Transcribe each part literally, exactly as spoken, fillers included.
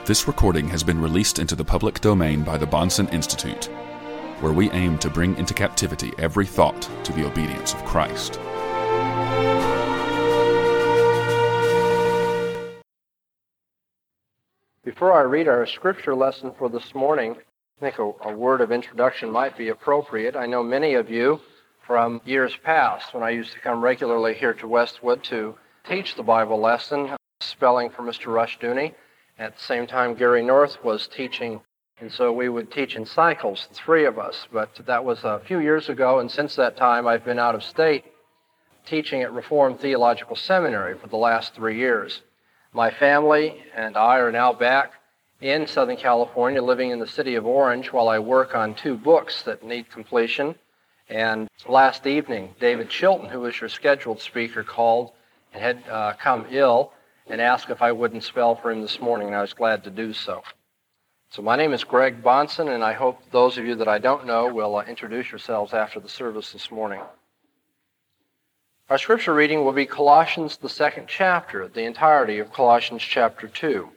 This recording has been released into the public domain by the Bahnsen Institute, where we aim to bring into captivity every thought to the obedience of Christ. Before I read our scripture lesson for this morning, I think a, a word of introduction might be appropriate. I know many of you from years past, when I used to come regularly here to Westwood to teach the Bible lesson, spelling for Mister Rushdoony. At the same time, Gary North was teaching, and so we would teach in cycles, the three of us. But that was a few years ago, and since that time, I've been out of state teaching at Reformed Theological Seminary for the last three years. My family and I are now back in Southern California, living in the city of Orange, while I work on two books that need completion. And last evening, David Chilton, who was your scheduled speaker, called and had uh, come ill, and asked if I wouldn't spell for him this morning, and I was glad to do so. So my name is Greg Bahnsen, and I hope those of you that I don't know will uh, introduce yourselves after the service this morning. Our scripture reading will be Colossians, the second chapter, the entirety of Colossians chapter two.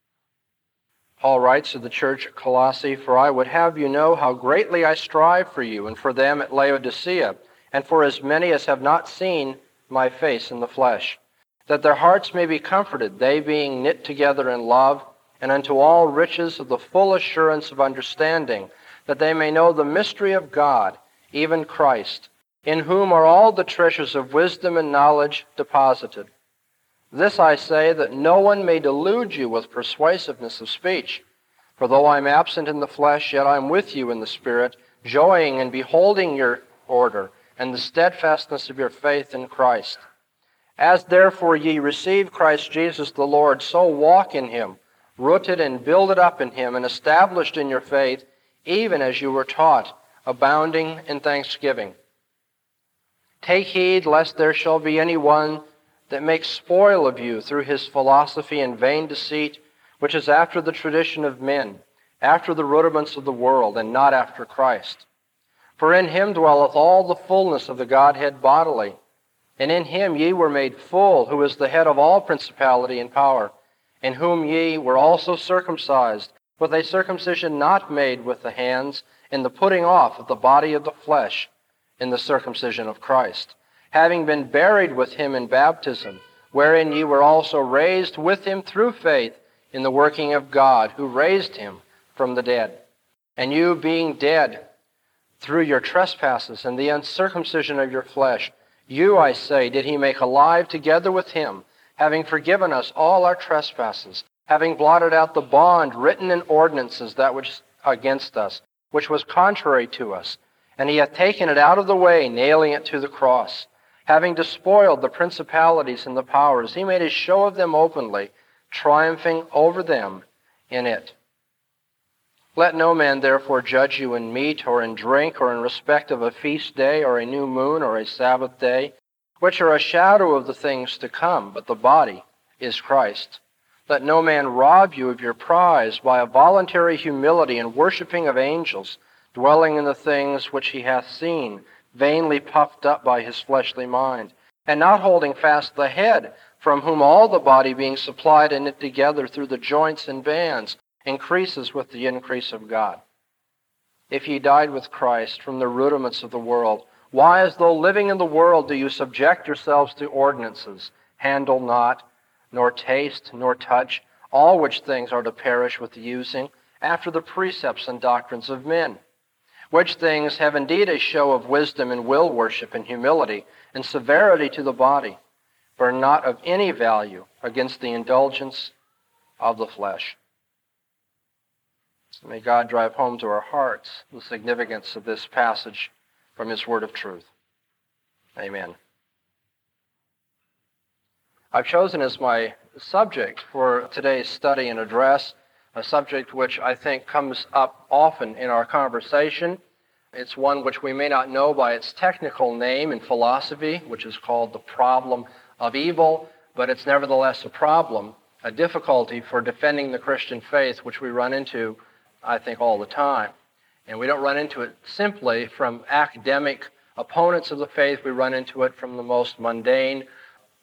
Paul writes to the church at Colossae, "For I would have you know how greatly I strive for you and for them at Laodicea, and for as many as have not seen my face in the flesh, that their hearts may be comforted, they being knit together in love, and unto all riches of the full assurance of understanding, that they may know the mystery of God, even Christ, in whom are all the treasures of wisdom and knowledge deposited. This I say, that no one may delude you with persuasiveness of speech. For though I am absent in the flesh, yet I am with you in the Spirit, joying in beholding your order, and the steadfastness of your faith in Christ. As therefore ye receive Christ Jesus the Lord, so walk in him, rooted and builded up in him, and established in your faith, even as you were taught, abounding in thanksgiving. Take heed lest there shall be any one that makes spoil of you through his philosophy and vain deceit, which is after the tradition of men, after the rudiments of the world, and not after Christ. For in him dwelleth all the fullness of the Godhead bodily, and in him ye were made full, who is the head of all principality and power, in whom ye were also circumcised, with a circumcision not made with the hands, in the putting off of the body of the flesh, in the circumcision of Christ, having been buried with him in baptism, wherein ye were also raised with him through faith in the working of God, who raised him from the dead. And you being dead through your trespasses and the uncircumcision of your flesh, you, I say, did he make alive together with him, having forgiven us all our trespasses, having blotted out the bond written in ordinances that was against us, which was contrary to us. And he hath taken it out of the way, nailing it to the cross. Having despoiled the principalities and the powers, he made a show of them openly, triumphing over them in it. Let no man therefore judge you in meat or in drink or in respect of a feast day or a new moon or a Sabbath day, which are a shadow of the things to come, but the body is Christ. Let no man rob you of your prize by a voluntary humility and worshiping of angels, dwelling in the things which he hath seen, vainly puffed up by his fleshly mind, and not holding fast the head, from whom all the body being supplied and knit together through the joints and bands, increases with the increase of God. If ye died with Christ from the rudiments of the world, why, as though living in the world, do you subject yourselves to ordinances? Handle not, nor taste, nor touch, all which things are to perish with the using, after the precepts and doctrines of men. Which things have indeed a show of wisdom and will worship and humility and severity to the body, but are not of any value against the indulgence of the flesh." May God drive home to our hearts the significance of this passage from his word of truth. Amen. I've chosen as my subject for today's study and address a subject which I think comes up often in our conversation. It's one which we may not know by its technical name in philosophy, which is called the problem of evil, but it's nevertheless a problem, a difficulty for defending the Christian faith, which we run into, I think, all the time. And we don't run into it simply from academic opponents of the faith. We run into it from the most mundane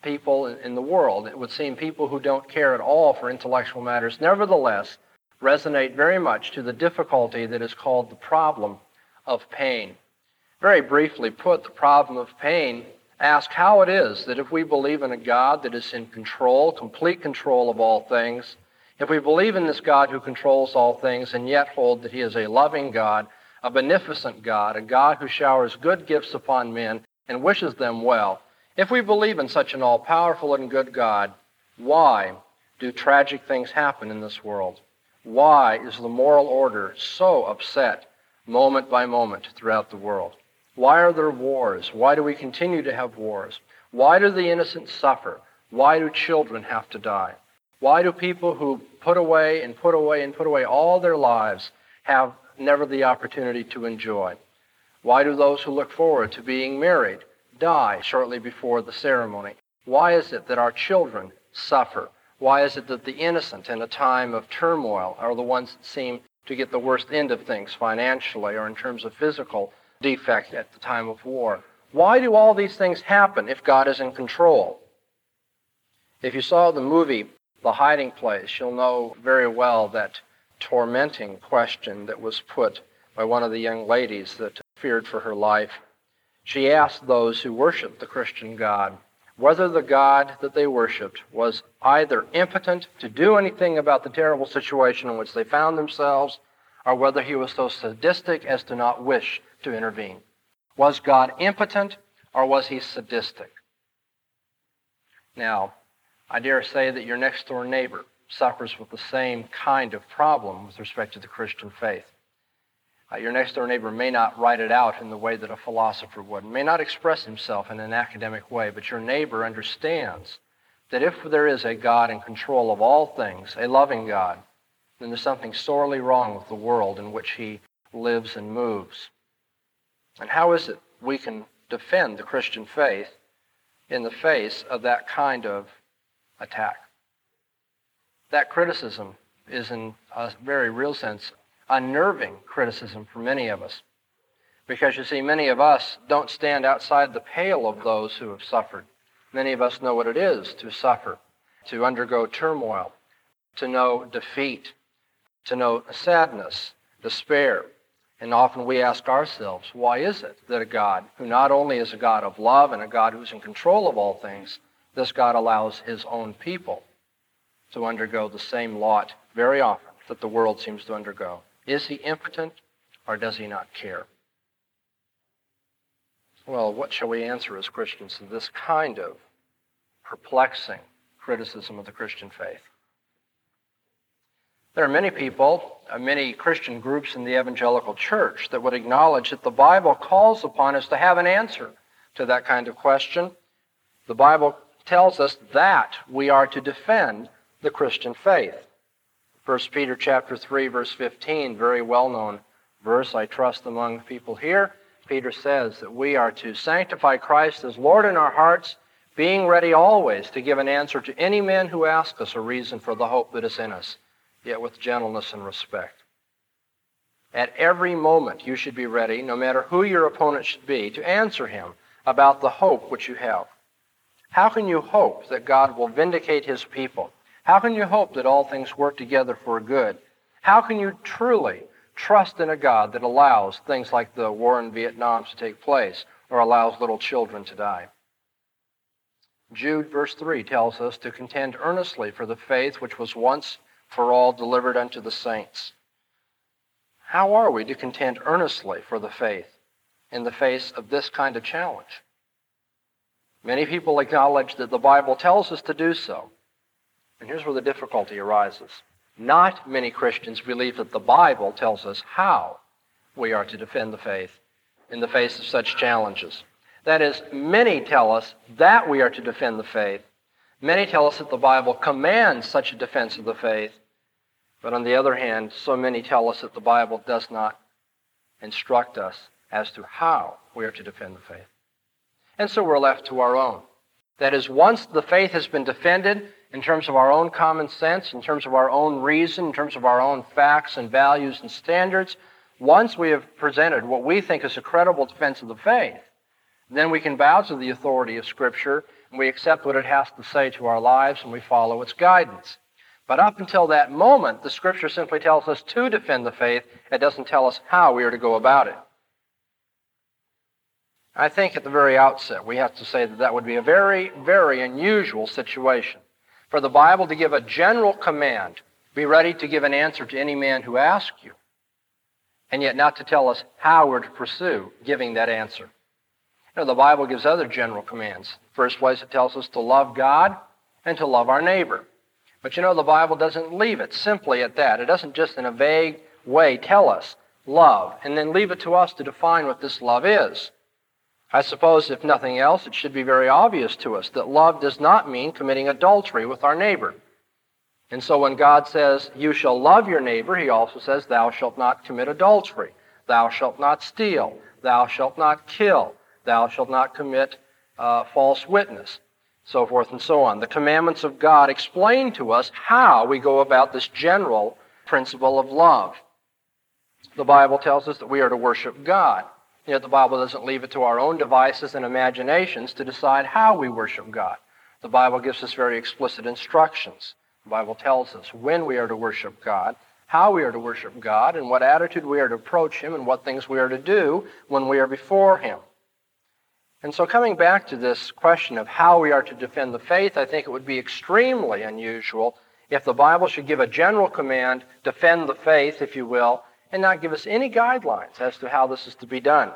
people in, in the world. It would seem people who don't care at all for intellectual matters nevertheless resonate very much to the difficulty that is called the problem of pain. Very briefly put, the problem of pain asks how it is that if we believe in a God that is in control, complete control of all things, if we believe in this God who controls all things and yet hold that he is a loving God, a beneficent God, a God who showers good gifts upon men and wishes them well, if we believe in such an all-powerful and good God, why do tragic things happen in this world? Why is the moral order so upset moment by moment throughout the world? Why are there wars? Why do we continue to have wars? Why do the innocent suffer? Why do children have to die? Why do people who put away and put away and put away all their lives have never the opportunity to enjoy? Why do those who look forward to being married die shortly before the ceremony? Why is it that our children suffer? Why is it that the innocent in a time of turmoil are the ones that seem to get the worst end of things financially or in terms of physical defect at the time of war? Why do all these things happen if God is in control? If you saw the movie The Hiding Place, you'll know very well that tormenting question that was put by one of the young ladies that feared for her life. She asked those who worshiped the Christian God whether the God that they worshiped was either impotent to do anything about the terrible situation in which they found themselves, or whether he was so sadistic as to not wish to intervene. Was God impotent, or was he sadistic? Now, I dare say that your next-door neighbor suffers with the same kind of problem with respect to the Christian faith. Uh, your next-door neighbor may not write it out in the way that a philosopher would, may not express himself in an academic way, but your neighbor understands that if there is a God in control of all things, a loving God, then there's something sorely wrong with the world in which he lives and moves. And how is it we can defend the Christian faith in the face of that kind of attack? That criticism is, in a very real sense, unnerving criticism for many of us. Because, you see, many of us don't stand outside the pale of those who have suffered. Many of us know what it is to suffer, to undergo turmoil, to know defeat, to know sadness, despair. And often we ask ourselves, why is it that a God who not only is a God of love and a God who's in control of all things, this God allows his own people to undergo the same lot very often that the world seems to undergo? Is he impotent, or does he not care? Well, what shall we answer as Christians to this kind of perplexing criticism of the Christian faith? There are many people, uh, many Christian groups in the evangelical church that would acknowledge that the Bible calls upon us to have an answer to that kind of question. The Bible tells us that we are to defend the Christian faith. First Peter chapter three, verse fifteen, very well-known verse, I trust, among people here. Peter says that we are to sanctify Christ as Lord in our hearts, being ready always to give an answer to any man who asks us a reason for the hope that is in us, yet with gentleness and respect. At every moment you should be ready, no matter who your opponent should be, to answer him about the hope which you have. How can you hope that God will vindicate his people? How can you hope that all things work together for good? How can you truly trust in a God that allows things like the war in Vietnam to take place or allows little children to die? Jude, verse three, tells us to contend earnestly for the faith which was once for all delivered unto the saints. How are we to contend earnestly for the faith in the face of this kind of challenge? Many people acknowledge that the Bible tells us to do so. And here's where the difficulty arises. Not many Christians believe that the Bible tells us how we are to defend the faith in the face of such challenges. That is, many tell us that we are to defend the faith. Many tell us that the Bible commands such a defense of the faith. But on the other hand, so many tell us that the Bible does not instruct us as to how we are to defend the faith. And so we're left to our own. That is, once the faith has been defended in terms of our own common sense, in terms of our own reason, in terms of our own facts and values and standards, once we have presented what we think is a credible defense of the faith, then we can bow to the authority of Scripture, We accept what it has to say to our lives, and we follow its guidance. But up until that moment, the Scripture simply tells us to defend the faith. It doesn't tell us how we are to go about it. I think at the very outset, we have to say that that would be a very, very unusual situation. For the Bible to give a general command, be ready to give an answer to any man who asks you, and yet not to tell us how we're to pursue giving that answer. You know, the Bible gives other general commands. First place, it tells us to love God and to love our neighbor. But you know, the Bible doesn't leave it simply at that. It doesn't just in a vague way tell us love and then leave it to us to define what this love is. I suppose, if nothing else, it should be very obvious to us that love does not mean committing adultery with our neighbor. And so when God says, you shall love your neighbor, he also says, thou shalt not commit adultery. Thou shalt not steal. Thou shalt not kill. Thou shalt not commit uh, false witness. So forth and so on. The commandments of God explain to us how we go about this general principle of love. The Bible tells us that we are to worship God. Yet the Bible doesn't leave it to our own devices and imaginations to decide how we worship God. The Bible gives us very explicit instructions. The Bible tells us when we are to worship God, how we are to worship God, and what attitude we are to approach Him, and what things we are to do when we are before Him. And so coming back to this question of how we are to defend the faith, I think it would be extremely unusual if the Bible should give a general command, defend the faith, if you will, and not give us any guidelines as to how this is to be done.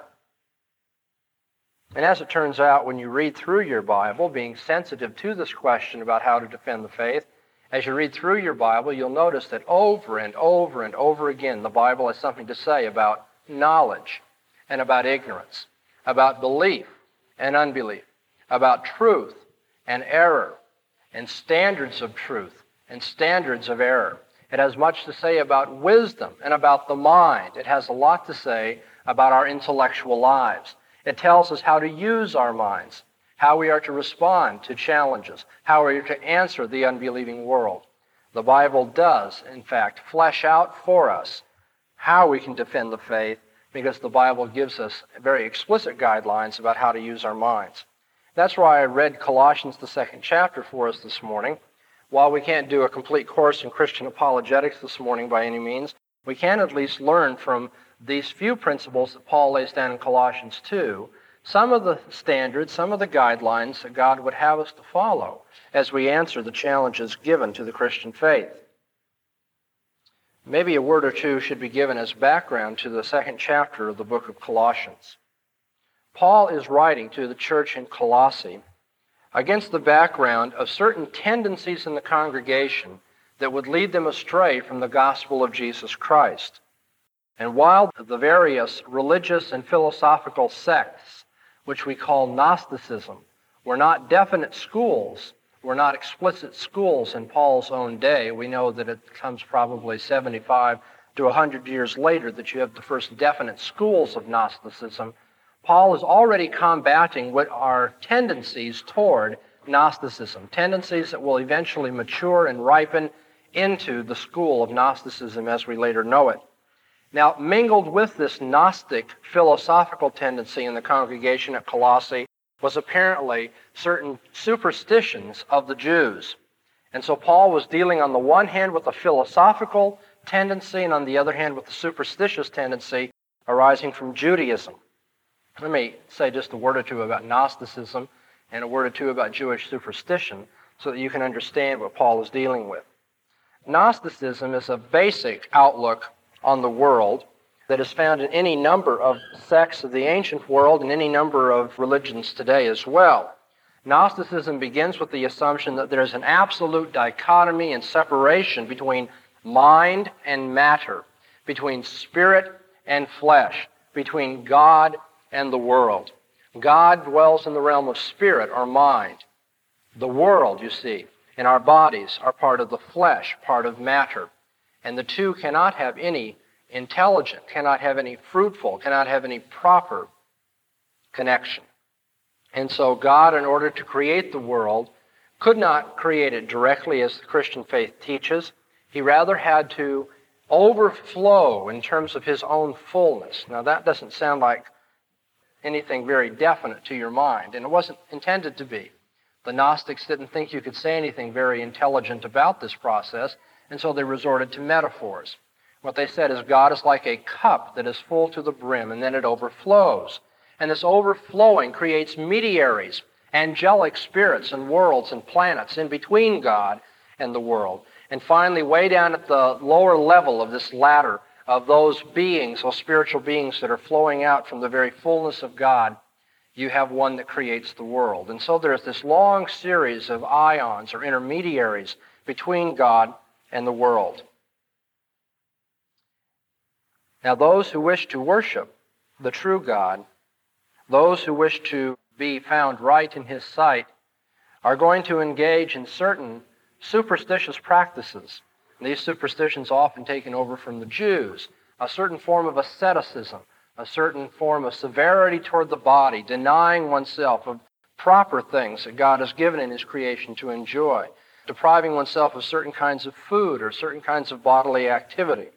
And as it turns out, when you read through your Bible, being sensitive to this question about how to defend the faith, as you read through your Bible, you'll notice that over and over and over again, the Bible has something to say about knowledge and about ignorance, about belief and unbelief, about truth and error, and standards of truth and standards of error. It has much to say about wisdom and about the mind. It has a lot to say about our intellectual lives. It tells us how to use our minds, how we are to respond to challenges, how we are to answer the unbelieving world. The Bible does, in fact, flesh out for us how we can defend the faith, because the Bible gives us very explicit guidelines about how to use our minds. That's why I read Colossians, the second chapter, for us this morning. While we can't do a complete course in Christian apologetics this morning by any means, we can at least learn from these few principles that Paul lays down in Colossians two, some of the standards, some of the guidelines that God would have us to follow as we answer the challenges given to the Christian faith. Maybe a word or two should be given as background to the second chapter of the book of Colossians. Paul is writing to the church in Colossae against the background of certain tendencies in the congregation that would lead them astray from the gospel of Jesus Christ. And while the various religious and philosophical sects, which we call Gnosticism, were not definite schools, were not explicit schools in Paul's own day, we know that it comes probably seventy-five to one hundred years later that you have the first definite schools of Gnosticism. Paul is already combating what are tendencies toward Gnosticism, tendencies that will eventually mature and ripen into the school of Gnosticism as we later know it. Now, mingled with this Gnostic philosophical tendency in the congregation at Colossae was apparently certain superstitions of the Jews. And so Paul was dealing on the one hand with a philosophical tendency and on the other hand with a superstitious tendency arising from Judaism. Let me say just a word or two about Gnosticism and a word or two about Jewish superstition so that you can understand what Paul is dealing with. Gnosticism is a basic outlook on the world that is found in any number of sects of the ancient world and any number of religions today as well. Gnosticism begins with the assumption that there is an absolute dichotomy and separation between mind and matter, between spirit and flesh, between God and the world. God dwells in the realm of spirit or mind. The world, you see, and our bodies are part of the flesh, part of matter. And the two cannot have any intelligent, cannot have any fruitful, cannot have any proper connection. And so God, in order to create the world, could not create it directly as the Christian faith teaches. He rather had to overflow in terms of his own fullness. Now that doesn't sound like anything very definite to your mind, and it wasn't intended to be. The Gnostics didn't think you could say anything very intelligent about this process, and so they resorted to metaphors. What they said is God is like a cup that is full to the brim, and then it overflows. And this overflowing creates mediaries, angelic spirits and worlds and planets in between God and the world. And finally, way down at the lower level of this ladder of those beings, those spiritual beings that are flowing out from the very fullness of God, you have one that creates the world. And so there's this long series of ions or intermediaries between God and the world. Now, those who wish to worship the true God, those who wish to be found right in His sight, are going to engage in certain superstitious practices. These superstitions often taken over from the Jews, a certain form of asceticism, a certain form of severity toward the body, denying oneself of proper things that God has given in His creation to enjoy, depriving oneself of certain kinds of food or certain kinds of bodily activity.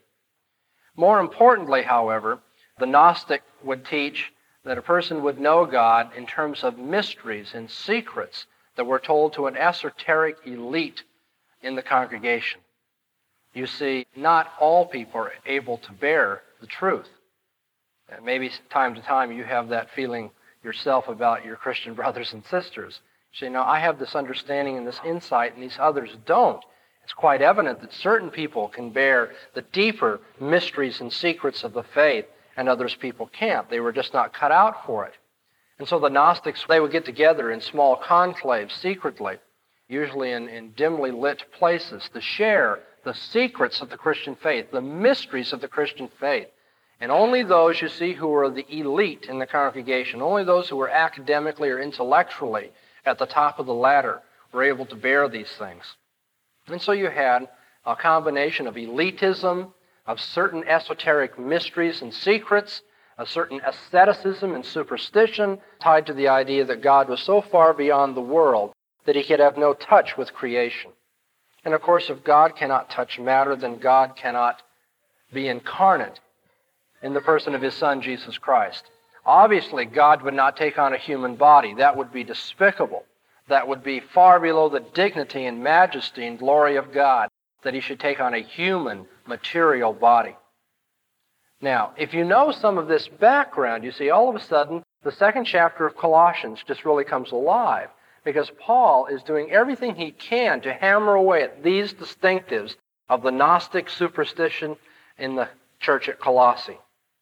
More importantly, however, the Gnostic would teach that a person would know God in terms of mysteries and secrets that were told to an esoteric elite in the congregation. You see, not all people are able to bear the truth. And maybe time to time you have that feeling yourself about your Christian brothers and sisters. You say, no, I have this understanding and this insight, and these others don't. It's quite evident that certain people can bear the deeper mysteries and secrets of the faith, and others people can't. They were just not cut out for it. And so the Gnostics, they would get together in small conclaves secretly, usually in, in dimly lit places, to share the secrets of the Christian faith, the mysteries of the Christian faith. And only those, you see, who were the elite in the congregation, only those who were academically or intellectually at the top of the ladder were able to bear these things. And so you had a combination of elitism, of certain esoteric mysteries and secrets, a certain asceticism and superstition tied to the idea that God was so far beyond the world that He could have no touch with creation. And of course, if God cannot touch matter, then God cannot be incarnate in the person of His Son, Jesus Christ. Obviously, God would not take on a human body. That would be despicable. That would be far below the dignity and majesty and glory of God, that He should take on a human, material body. Now, if you know some of this background, you see, all of a sudden, the second chapter of Colossians just really comes alive, because Paul is doing everything he can to hammer away at these distinctives of the Gnostic superstition in the church at Colossae.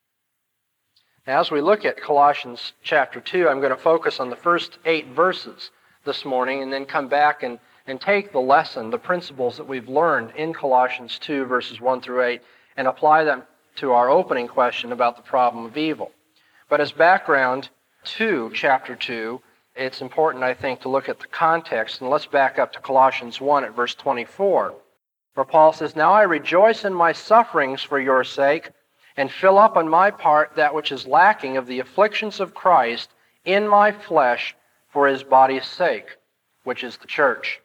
Now, as we look at Colossians chapter two, I'm going to focus on the first eight verses this morning and then come back and, and take the lesson, the principles that we've learned in Colossians two, verses one through eight, and apply them to our opening question about the problem of evil. But as background to chapter two, it's important, I think, to look at the context. And let's back up to Colossians one at verse twenty-four, where Paul says, "Now I rejoice in my sufferings for your sake, and fill up on my part that which is lacking of the afflictions of Christ in my flesh for His body's sake," which is the church.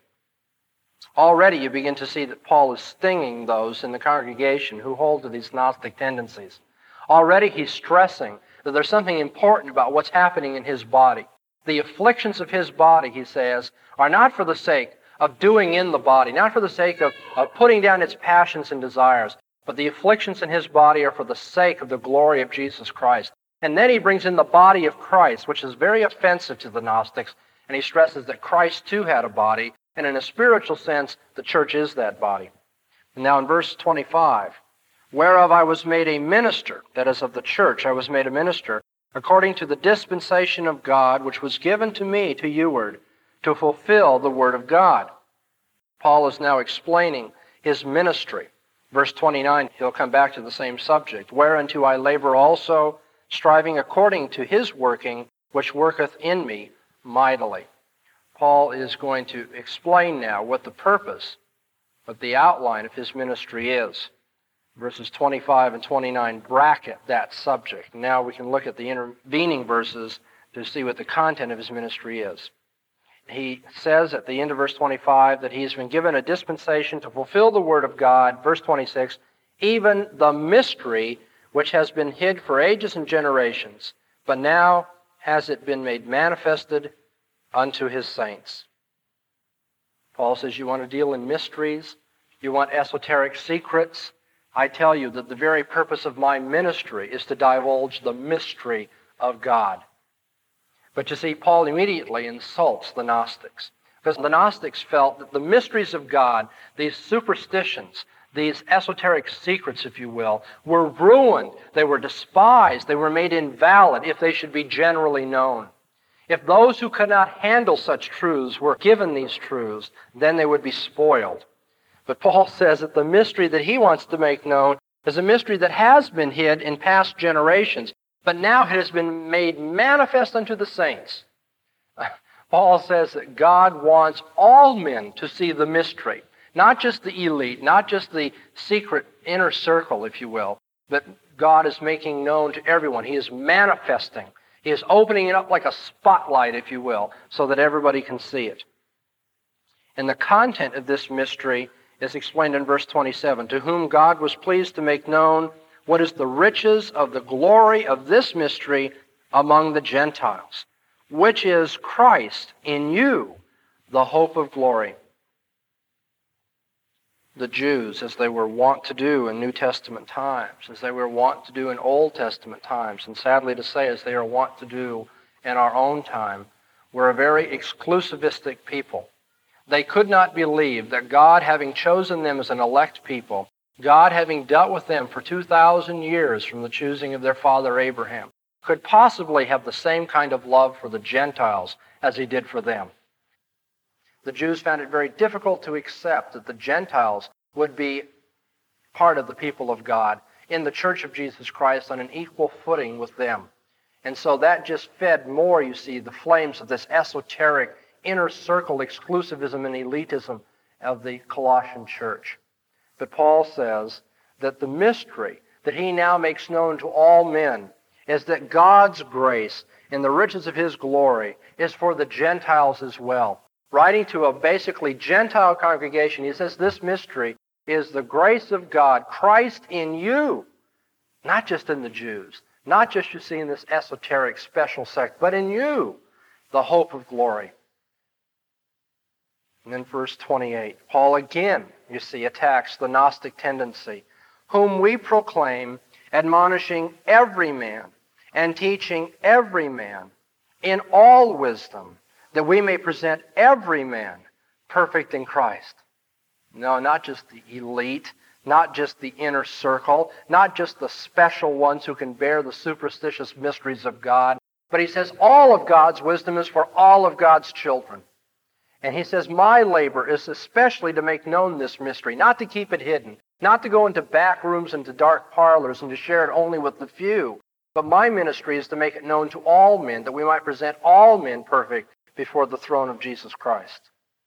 Already you begin to see that Paul is stinging those in the congregation who hold to these Gnostic tendencies. Already he's stressing that there's something important about what's happening in his body. The afflictions of his body, he says, are not for the sake of doing in the body, not for the sake of, of putting down its passions and desires, but the afflictions in his body are for the sake of the glory of Jesus Christ. And then he brings in the body of Christ, which is very offensive to the Gnostics, and he stresses that Christ too had a body, and in a spiritual sense, the church is that body. And now in verse twenty-five, "Whereof I was made a minister," that is, of the church, I was made a minister, "according to the dispensation of God, which was given to me to youward, to fulfill the word of God." Paul is now explaining his ministry. Verse twenty-nine, he'll come back to the same subject. "Whereunto I labor also, striving according to His working, which worketh in me mightily." Paul is going to explain now what the purpose, what the outline of his ministry is. Verses twenty-five and twenty-nine bracket that subject. Now we can look at the intervening verses to see what the content of his ministry is. He says at the end of verse twenty-five that he has been given a dispensation to fulfill the word of God. Verse twenty-six, "Even the mystery which has been hid for ages and generations, but now has it been made manifested unto His saints." Paul says you want to deal in mysteries, you want esoteric secrets. I tell you that the very purpose of my ministry is to divulge the mystery of God. But you see, Paul immediately insults the Gnostics, because the Gnostics felt that the mysteries of God, these superstitions, these esoteric secrets, if you will, were ruined. They were despised. They were made invalid if they should be generally known. If those who could not handle such truths were given these truths, then they would be spoiled. But Paul says that the mystery that he wants to make known is a mystery that has been hid in past generations, but now it has been made manifest unto the saints. Paul says that God wants all men to see the mystery, not just the elite, not just the secret inner circle, if you will, but God is making known to everyone. He is manifesting. He is opening it up like a spotlight, if you will, so that everybody can see it. And the content of this mystery is explained in verse twenty-seven, to whom God was pleased to make known what is the riches of the glory of this mystery among the Gentiles, which is Christ in you, the hope of glory. The Jews, as they were wont to do in New Testament times, as they were wont to do in Old Testament times, and sadly to say, as they are wont to do in our own time, were a very exclusivistic people. They could not believe that God, having chosen them as an elect people, God, having dealt with them for two thousand years from the choosing of their father Abraham, could possibly have the same kind of love for the Gentiles as he did for them. The Jews found it very difficult to accept that the Gentiles would be part of the people of God in the Church of Jesus Christ on an equal footing with them. And so that just fed more, you see, the flames of this esoteric inner circle exclusivism and elitism of the Colossian church. But Paul says that the mystery that he now makes known to all men is that God's grace and the riches of his glory is for the Gentiles as well. Writing to a basically Gentile congregation, he says this mystery is the grace of God, Christ in you, not just in the Jews, not just you see in this esoteric special sect, but in you, the hope of glory. And then verse twenty-eight, Paul again, you see, attacks the Gnostic tendency, whom we proclaim, admonishing every man and teaching every man in all wisdom, that we may present every man perfect in Christ. No, not just the elite, not just the inner circle, not just the special ones who can bear the superstitious mysteries of God, but he says all of God's wisdom is for all of God's children. And he says, my labor is especially to make known this mystery, not to keep it hidden, not to go into back rooms and to dark parlors and to share it only with the few, but my ministry is to make it known to all men, that we might present all men perfect before the throne of Jesus Christ.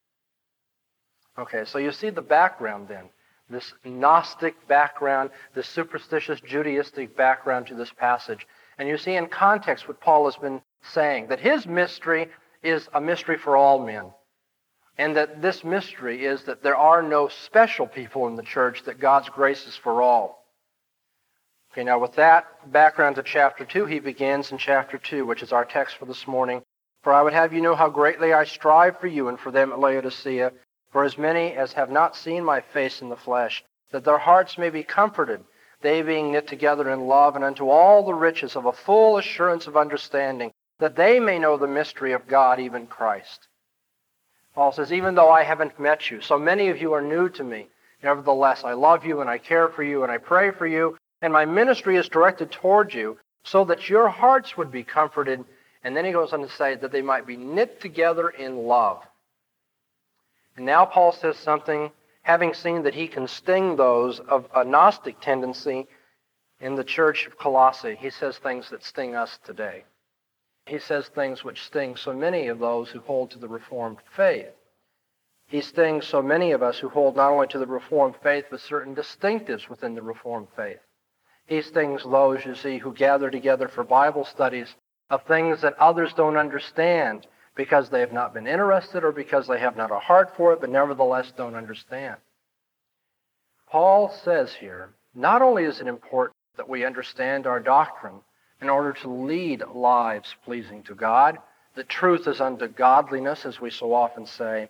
Okay, so you see the background then, this Gnostic background, this superstitious Judaistic background to this passage. And you see in context what Paul has been saying, that his mystery is a mystery for all men. And that this mystery is that there are no special people in the church, that God's grace is for all. Okay, now with that background to chapter two, he begins in chapter two, which is our text for this morning. For I would have you know how greatly I strive for you and for them at Laodicea, for as many as have not seen my face in the flesh, that their hearts may be comforted, they being knit together in love, and unto all the riches of a full assurance of understanding, that they may know the mystery of God, even Christ. Paul says, even though I haven't met you, so many of you are new to me, nevertheless I love you and I care for you and I pray for you, and my ministry is directed toward you, so that your hearts would be comforted. And then he goes on to say that they might be knit together in love. And now Paul says something, having seen that he can sting those of a Gnostic tendency in the church of Colossae. He says things that sting us today. He says things which sting so many of those who hold to the Reformed faith. He stings so many of us who hold not only to the Reformed faith, but certain distinctives within the Reformed faith. He stings those, you see, who gather together for Bible studies of things that others don't understand because they have not been interested or because they have not a heart for it, but nevertheless don't understand. Paul says here, not only is it important that we understand our doctrine in order to lead lives pleasing to God, that truth is unto godliness, as we so often say,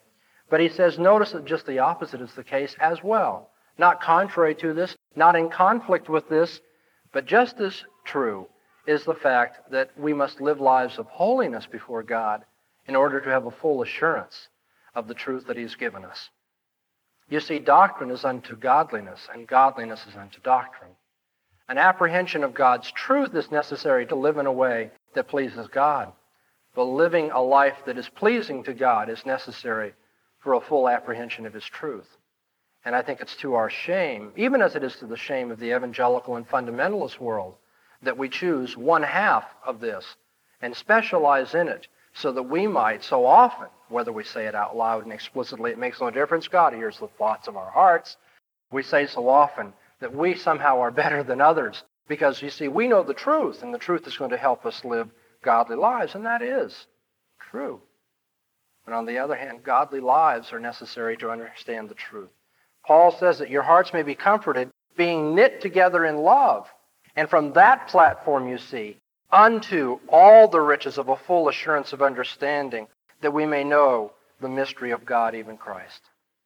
But he says, notice that just the opposite is the case as well. Not contrary to this, not in conflict with this, but just as true is the fact that we must live lives of holiness before God in order to have a full assurance of the truth that He's given us. You see, doctrine is unto godliness, and godliness is unto doctrine. An apprehension of God's truth is necessary to live in a way that pleases God. But living a life that is pleasing to God is necessary for a full apprehension of His truth. And I think it's to our shame, even as it is to the shame of the evangelical and fundamentalist world, that we choose one half of this and specialize in it so that we might so often, whether we say it out loud and explicitly, it makes no difference. God hears the thoughts of our hearts. We say so often that we somehow are better than others because, you see, we know the truth, and the truth is going to help us live godly lives, and that is true. But on the other hand, godly lives are necessary to understand the truth. Paul says that your hearts may be comforted, being knit together in love. And from that platform, you see, unto all the riches of a full assurance of understanding, that we may know the mystery of God, even Christ.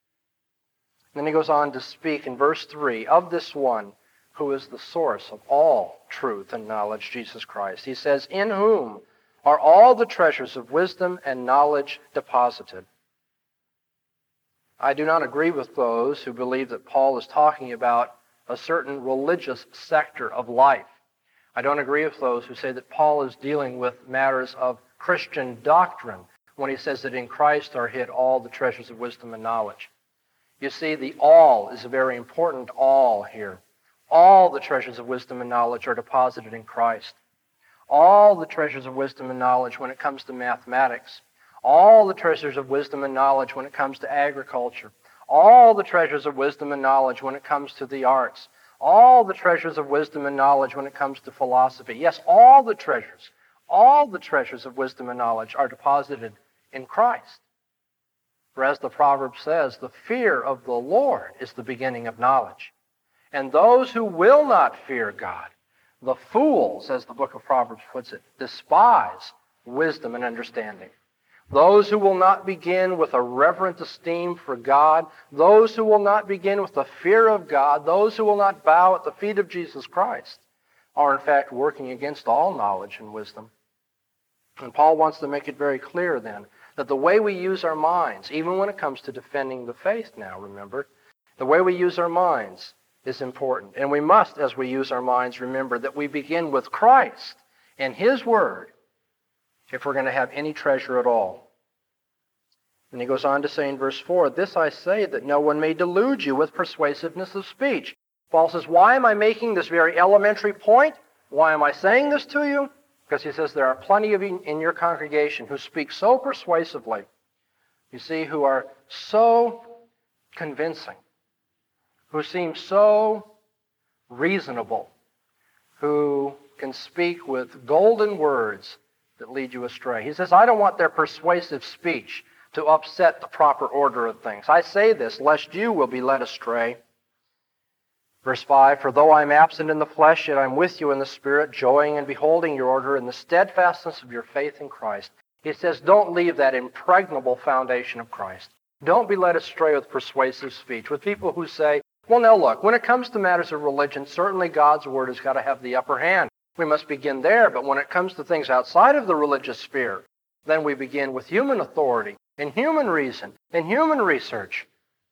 Then he goes on to speak in verse three of this one who is the source of all truth and knowledge, Jesus Christ. He says, in whom are all the treasures of wisdom and knowledge deposited. I do not agree with those who believe that Paul is talking about a certain religious sector of life. I don't agree with those who say that Paul is dealing with matters of Christian doctrine when he says that in Christ are hid all the treasures of wisdom and knowledge. You see, the all is a very important all here. All the treasures of wisdom and knowledge are deposited in Christ. All the treasures of wisdom and knowledge when it comes to mathematics. All the treasures of wisdom and knowledge when it comes to agriculture. All the treasures of wisdom and knowledge when it comes to the arts. All the treasures of wisdom and knowledge when it comes to philosophy. Yes, all the treasures, all the treasures of wisdom and knowledge are deposited in Christ. For as the proverb says, the fear of the Lord is the beginning of knowledge. And those who will not fear God, the fools, as the book of Proverbs puts it, despise wisdom and understanding. Those who will not begin with a reverent esteem for God, those who will not begin with the fear of God, those who will not bow at the feet of Jesus Christ, are in fact working against all knowledge and wisdom. And Paul wants to make it very clear then that the way we use our minds, even when it comes to defending the faith now, remember, the way we use our minds is important. And we must, as we use our minds, remember that we begin with Christ and His Word if we're going to have any treasure at all. And he goes on to say in verse four, this I say that no one may delude you with persuasiveness of speech. Paul says, why am I making this very elementary point? Why am I saying this to you? Because he says there are plenty of you in your congregation who speak so persuasively, you see, who are so convincing, who seem so reasonable, who can speak with golden words that lead you astray. He says, I don't want their persuasive speech to upset the proper order of things. I say this, lest you will be led astray. Verse five, for though I am absent in the flesh, yet I am with you in the Spirit, joying and beholding your order in the steadfastness of your faith in Christ. He says, don't leave that impregnable foundation of Christ. Don't be led astray with persuasive speech, with people who say, well, now look, when it comes to matters of religion, certainly God's Word has got to have the upper hand. We must begin there, but when it comes to things outside of the religious sphere, then we begin with human authority and human reason and human research.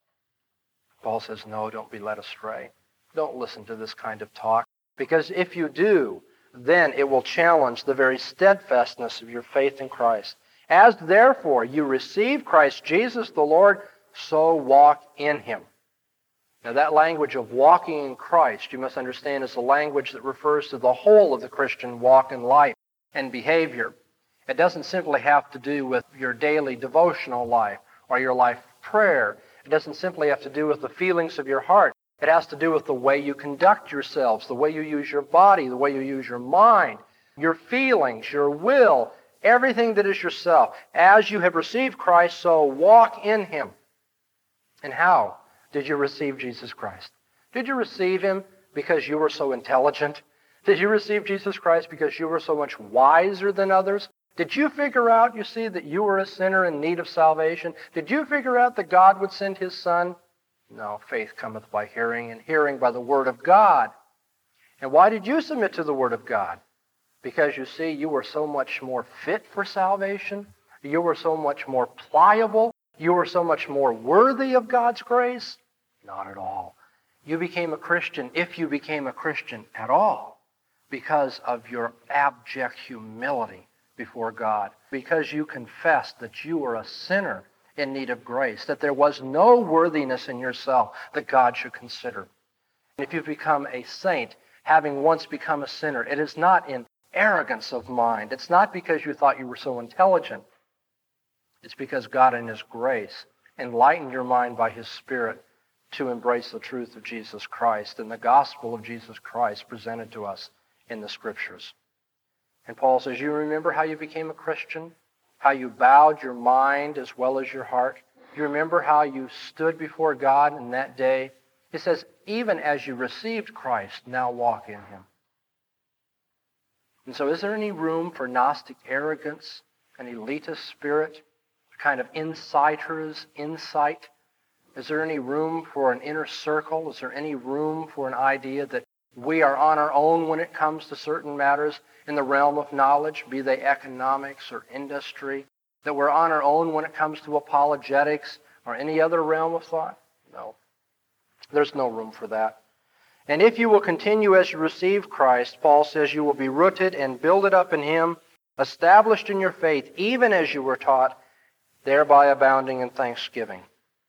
Paul says, no, don't be led astray. Don't listen to this kind of talk, because if you do, then it will challenge the very steadfastness of your faith in Christ. As therefore you receive Christ Jesus the Lord, so walk in Him. Now that language of walking in Christ, you must understand, is a language that refers to the whole of the Christian walk in life and behavior. It doesn't simply have to do with your daily devotional life or your life prayer. It doesn't simply have to do with the feelings of your heart. It has to do with the way you conduct yourselves, the way you use your body, the way you use your mind, your feelings, your will, everything that is yourself. As you have received Christ, so walk in Him. And how did you receive Jesus Christ? Did you receive Him because you were so intelligent? Did you receive Jesus Christ because you were so much wiser than others? Did you figure out, you see, that you were a sinner in need of salvation? Did you figure out that God would send His Son? No, faith cometh by hearing, and hearing by the Word of God. And why did you submit to the Word of God? Because, you see, you were so much more fit for salvation. You were so much more pliable. You were so much more worthy of God's grace. Not at all. You became a Christian, if you became a Christian at all, because of your abject humility before God, because you confessed that you were a sinner in need of grace, that there was no worthiness in yourself that God should consider. And if you've become a saint, having once become a sinner, it is not in arrogance of mind. It's not because you thought you were so intelligent. It's because God in His grace enlightened your mind by His Spirit to embrace the truth of Jesus Christ and the gospel of Jesus Christ presented to us in the Scriptures. And Paul says, you remember how you became a Christian? How you bowed your mind as well as your heart? You remember how you stood before God in that day? He says, even as you received Christ, now walk in Him. And so is there any room for Gnostic arrogance, an elitist spirit, a kind of insider's insight? Is there any room for an inner circle? Is there any room for an idea that we are on our own when it comes to certain matters in the realm of knowledge, be they economics or industry, that we're on our own when it comes to apologetics or any other realm of thought? No. There's no room for that. And if you will continue as you receive Christ, Paul says you will be rooted and builded up in Him, established in your faith, even as you were taught, thereby abounding in thanksgiving.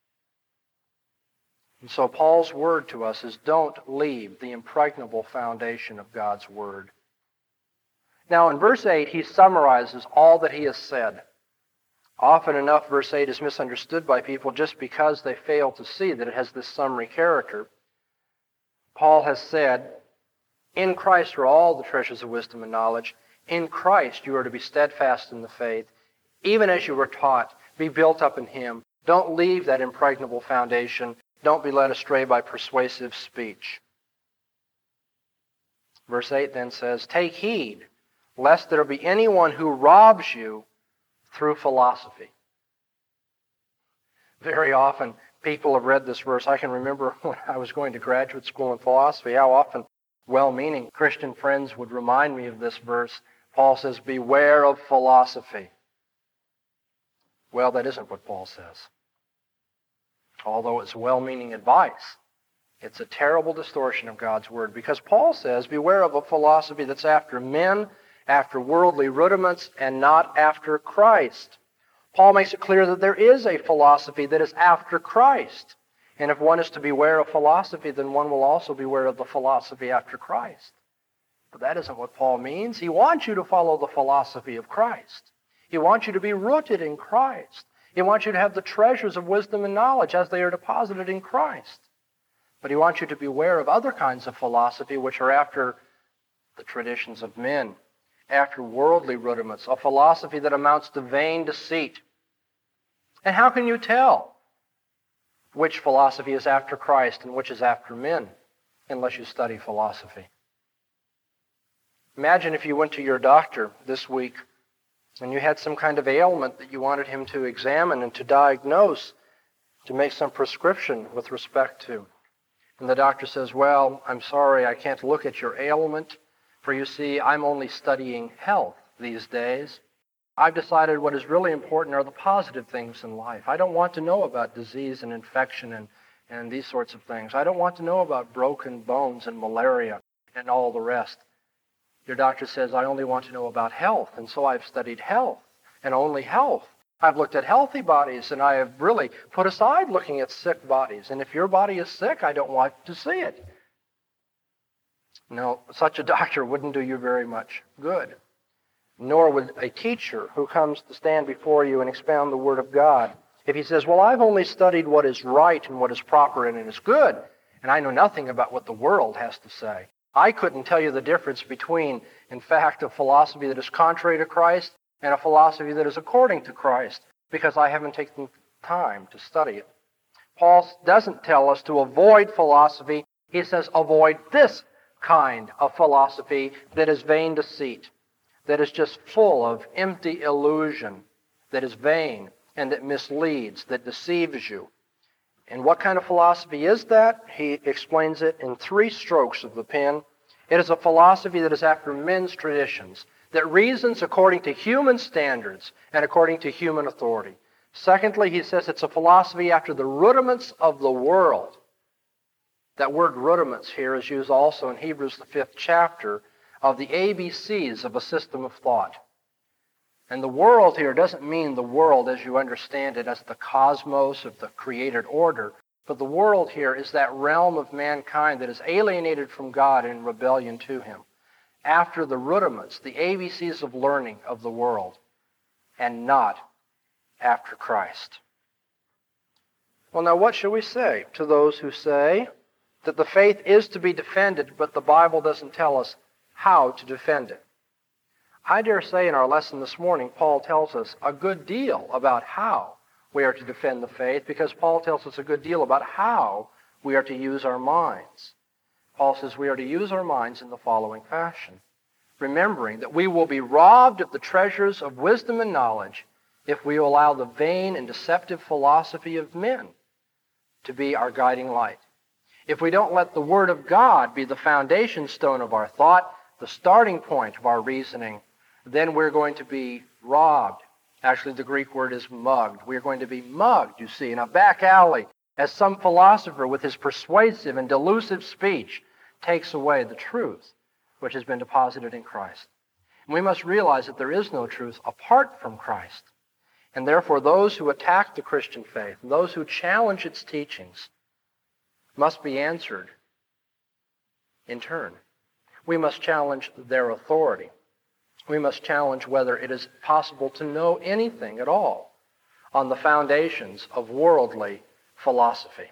And so Paul's word to us is don't leave the impregnable foundation of God's word. Now in verse eight, he summarizes all that he has said. Often enough, verse eight is misunderstood by people just because they fail to see that it has this summary character. Paul has said, in Christ are all the treasures of wisdom and knowledge. In Christ you are to be steadfast in the faith, even as you were taught. Be built up in Him. Don't leave that impregnable foundation. Don't be led astray by persuasive speech. Verse eight then says, take heed, lest there be anyone who robs you through philosophy. Very often, people have read this verse. I can remember when I was going to graduate school in philosophy, how often well-meaning Christian friends would remind me of this verse. Paul says, beware of philosophy. Well, that isn't what Paul says. Although it's well-meaning advice, it's a terrible distortion of God's word, because Paul says, beware of a philosophy that's after men, after worldly rudiments, and not after Christ. Paul makes it clear that there is a philosophy that is after Christ. And if one is to beware of philosophy, then one will also beware of the philosophy after Christ. But that isn't what Paul means. He wants you to follow the philosophy of Christ. He wants you to be rooted in Christ. He wants you to have the treasures of wisdom and knowledge as they are deposited in Christ. But he wants you to beware of other kinds of philosophy which are after the traditions of men, after worldly rudiments, a philosophy that amounts to vain deceit. And how can you tell which philosophy is after Christ and which is after men unless you study philosophy? Imagine if you went to your doctor this week and you had some kind of ailment that you wanted him to examine and to diagnose, to make some prescription with respect to. And the doctor says, well, I'm sorry, I can't look at your ailment, for you see, I'm only studying health these days. I've decided what is really important are the positive things in life. I don't want to know about disease and infection and, and these sorts of things. I don't want to know about broken bones and malaria and all the rest. Your doctor says, I only want to know about health, and so I've studied health, and only health. I've looked at healthy bodies, and I have really put aside looking at sick bodies. And if your body is sick, I don't want to see it. No, such a doctor wouldn't do you very much good. Nor would a teacher who comes to stand before you and expound the Word of God. If he says, well, I've only studied what is right and what is proper and it is good, and I know nothing about what the world has to say. I couldn't tell you the difference between, in fact, a philosophy that is contrary to Christ and a philosophy that is according to Christ, because I haven't taken time to study it. Paul doesn't tell us to avoid philosophy. He says avoid this kind of philosophy that is vain deceit, that is just full of empty illusion, that is vain, and that misleads, that deceives you. And what kind of philosophy is that? He explains it in three strokes of the pen. It is a philosophy that is after men's traditions, that reasons according to human standards and according to human authority. Secondly, he says it's a philosophy after the rudiments of the world. That word rudiments here is used also in Hebrews, the fifth chapter, of the A B Cs of a system of thought. And the world here doesn't mean the world as you understand it as the cosmos of the created order, but the world here is that realm of mankind that is alienated from God in rebellion to Him. After the rudiments, the A B Cs of learning of the world, and not after Christ. Well, now what shall we say to those who say that the faith is to be defended, but the Bible doesn't tell us how to defend it? I dare say in our lesson this morning, Paul tells us a good deal about how we are to defend the faith, because Paul tells us a good deal about how we are to use our minds. Paul says we are to use our minds in the following fashion, remembering that we will be robbed of the treasures of wisdom and knowledge if we allow the vain and deceptive philosophy of men to be our guiding light. If we don't let the Word of God be the foundation stone of our thought, the starting point of our reasoning, then we're going to be robbed. Actually, the Greek word is mugged. We're going to be mugged, you see, in a back alley as some philosopher with his persuasive and delusive speech takes away the truth which has been deposited in Christ. And we must realize that there is no truth apart from Christ. And therefore, those who attack the Christian faith, and those who challenge its teachings, must be answered in turn. We must challenge their authority. We must challenge whether it is possible to know anything at all on the foundations of worldly philosophy.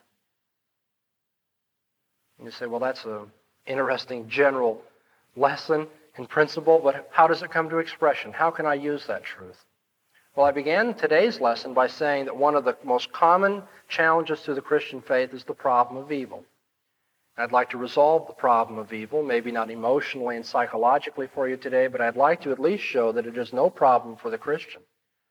And you say, well, that's an interesting general lesson and principle, but how does it come to expression? How can I use that truth? Well, I began today's lesson by saying that one of the most common challenges to the Christian faith is the problem of evil. I'd like to resolve the problem of evil, maybe not emotionally and psychologically for you today, but I'd like to at least show that it is no problem for the Christian,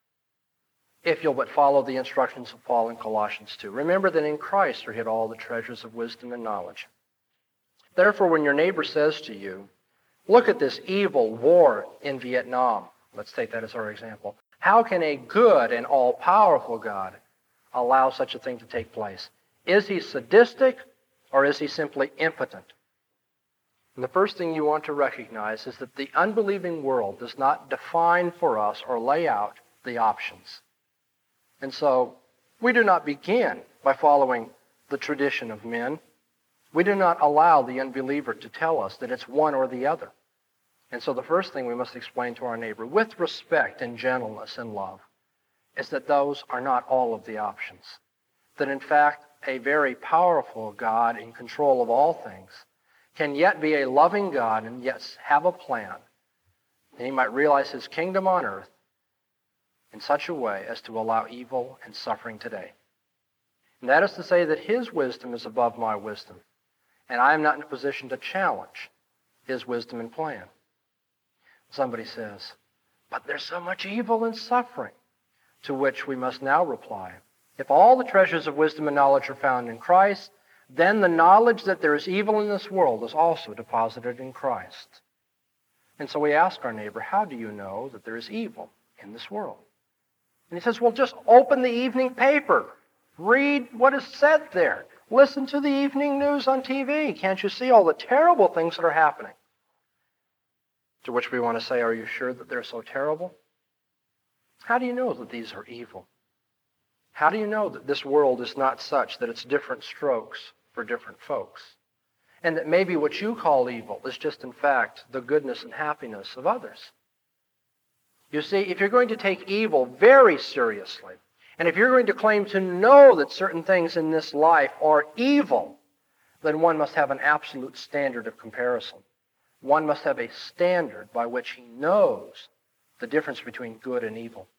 if you'll but follow the instructions of Paul in Colossians two. Remember that in Christ are hid all the treasures of wisdom and knowledge. Therefore, when your neighbor says to you, look at this evil war in Vietnam, let's take that as our example. How can a good and all-powerful God allow such a thing to take place? Is he sadistic, or is he simply impotent? And the first thing you want to recognize is that the unbelieving world does not define for us or lay out the options. And so we do not begin by following the tradition of men. We do not allow the unbeliever to tell us that it's one or the other. And so the first thing we must explain to our neighbor, with respect and gentleness and love, is that those are not all of the options. That in fact, a very powerful God in control of all things can yet be a loving God and yet have a plan. And he might realize his kingdom on earth in such a way as to allow evil and suffering today. And that is to say that his wisdom is above my wisdom, and I am not in a position to challenge his wisdom and plan. Somebody says, but there's so much evil and suffering, to which we must now reply, if all the treasures of wisdom and knowledge are found in Christ, then the knowledge that there is evil in this world is also deposited in Christ. And so we ask our neighbor, how do you know that there is evil in this world? And he says, well, just open the evening paper. Read what is said there. Listen to the evening news on T V. Can't you see all the terrible things that are happening? To which we want to say, are you sure that they're so terrible? How do you know that these are evil? How do you know that this world is not such that it's different strokes for different folks? And that maybe what you call evil is just, in fact, the goodness and happiness of others? You see, if you're going to take evil very seriously, and if you're going to claim to know that certain things in this life are evil, then one must have an absolute standard of comparison. One must have a standard by which he knows the difference between good and evil.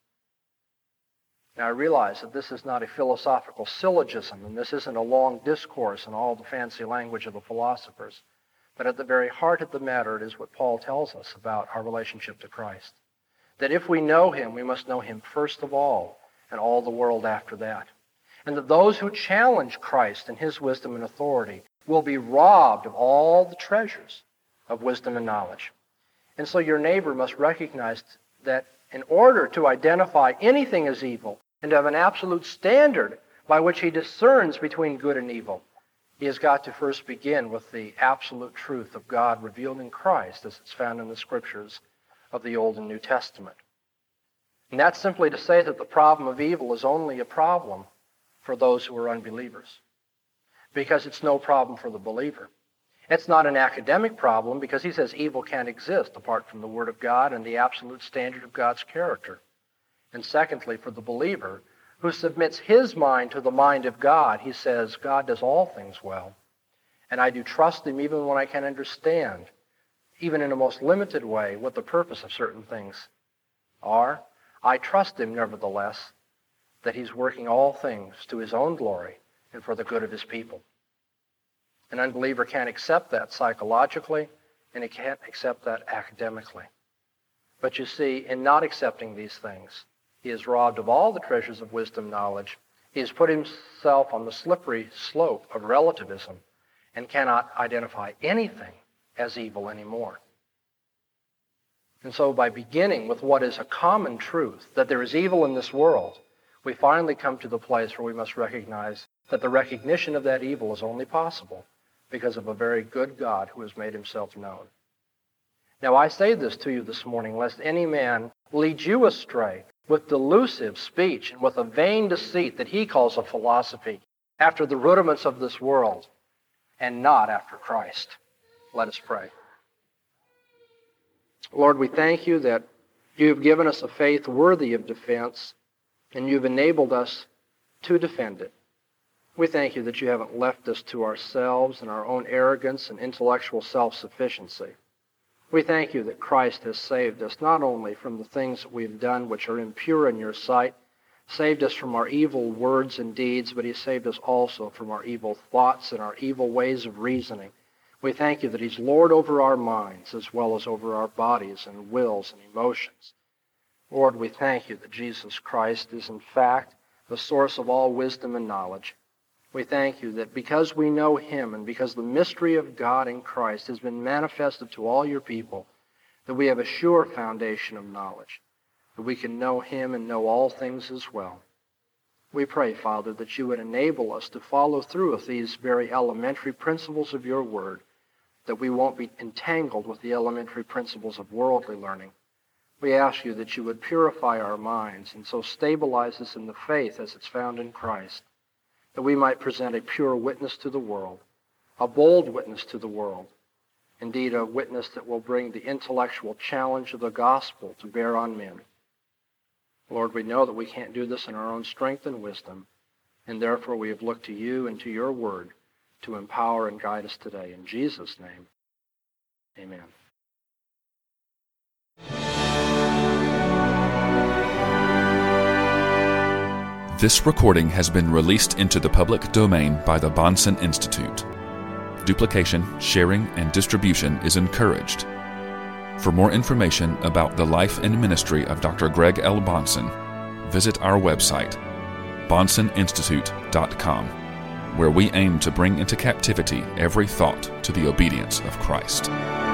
Now, I realize that this is not a philosophical syllogism, and this isn't a long discourse and all the fancy language of the philosophers. But at the very heart of the matter, it is what Paul tells us about our relationship to Christ. That if we know him, we must know him first of all, and all the world after that. And that those who challenge Christ and his wisdom and authority will be robbed of all the treasures of wisdom and knowledge. And so your neighbor must recognize that in order to identify anything as evil and to have an absolute standard by which he discerns between good and evil, he has got to first begin with the absolute truth of God revealed in Christ as it's found in the Scriptures of the Old and New Testament. And that's simply to say that the problem of evil is only a problem for those who are unbelievers, because it's no problem for the believer. It's not an academic problem, because he says evil can't exist apart from the Word of God and the absolute standard of God's character. And secondly, for the believer who submits his mind to the mind of God, he says, God does all things well, and I do trust him even when I can't understand, even in a most limited way, what the purpose of certain things are. I trust him, nevertheless, that he's working all things to his own glory and for the good of his people. An unbeliever can't accept that psychologically, and he can't accept that academically. But you see, in not accepting these things, he is robbed of all the treasures of wisdom knowledge. He has put himself on the slippery slope of relativism and cannot identify anything as evil anymore. And so by beginning with what is a common truth, that there is evil in this world, we finally come to the place where we must recognize that the recognition of that evil is only possible because of a very good God who has made himself known. Now I say this to you this morning, lest any man lead you astray with delusive speech and with a vain deceit that he calls a philosophy, after the rudiments of this world, and not after Christ. Let us pray. Lord, we thank you that you have given us a faith worthy of defense, and you've enabled us to defend it. We thank you that you haven't left us to ourselves and our own arrogance and intellectual self-sufficiency. We thank you that Christ has saved us not only from the things that we've done which are impure in your sight, saved us from our evil words and deeds, but he saved us also from our evil thoughts and our evil ways of reasoning. We thank you that he's Lord over our minds as well as over our bodies and wills and emotions. Lord, we thank you that Jesus Christ is in fact the source of all wisdom and knowledge. We thank you that because we know him and because the mystery of God in Christ has been manifested to all your people, that we have a sure foundation of knowledge, that we can know him and know all things as well. We pray, Father, that you would enable us to follow through with these very elementary principles of your word, that we won't be entangled with the elementary principles of worldly learning. We ask you that you would purify our minds and so stabilize us in the faith as it's found in Christ, that we might present a pure witness to the world, a bold witness to the world, indeed a witness that will bring the intellectual challenge of the gospel to bear on men. Lord, we know that we can't do this in our own strength and wisdom, and therefore we have looked to you and to your word to empower and guide us today. In Jesus' name, amen. This recording has been released into the public domain by the Bahnsen Institute. Duplication, sharing, and distribution is encouraged. For more information about the life and ministry of Doctor Greg L. Bahnsen, visit our website, bahnsen institute dot com, where we aim to bring into captivity every thought to the obedience of Christ.